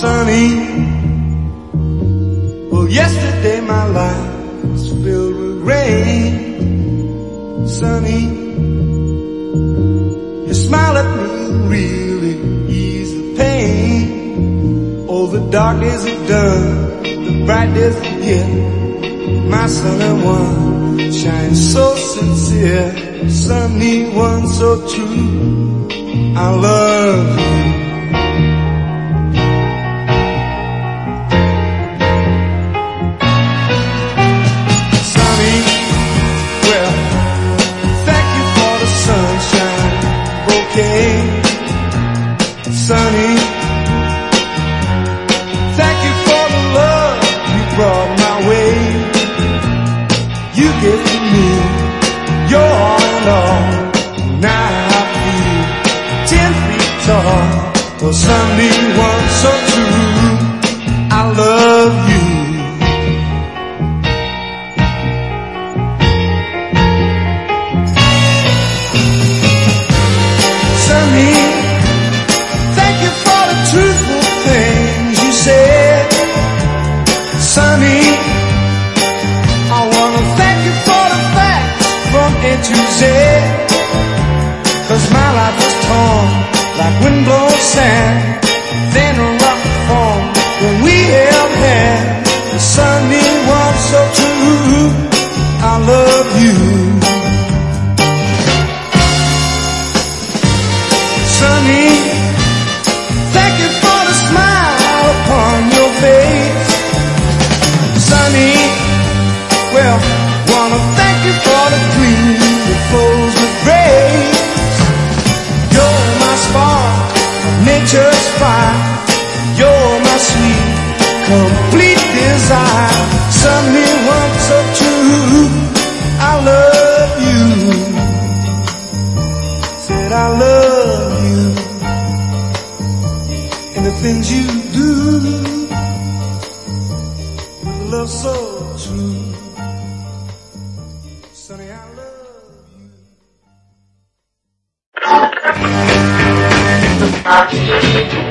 sunny. Well, yesterday my life was filled with rain. Sunny, you smile at me and really ease the pain. Oh, the dark days are done, the bright days are here. My sunny one shines so sincere. Sunny one so true, I love you. Sunny, well, thank you for the sunshine bouquet. Sunny, thank you for the love you brought my way. You gave to me your all in all. Now I feel 10 feet tall. Well, Sunny one so true, I love you. Sunny, thank you for the truthful things you said. Sunny, I wanna thank you for the facts from A to Z. 'Cause my life was torn like windblown sand, then a rock formed when we held hands. The Sunny one so true, I love you. Sunny, thank you for the smile upon your face. Sunny, well, wanna thank you for the green that flows with grace. You're my spark, nature's fire. You're my sweet, complete desire. Sunny one so true, I love you. Said I love you. And the things you do with love so true. Sunny, I love you.